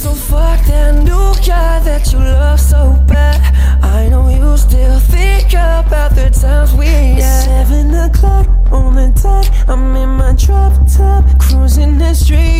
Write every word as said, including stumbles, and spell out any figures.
So fuck that new guy that you love so bad. I know you still think about the times we had. It's seven o'clock on the dot. I'm in my drop top, cruising the street.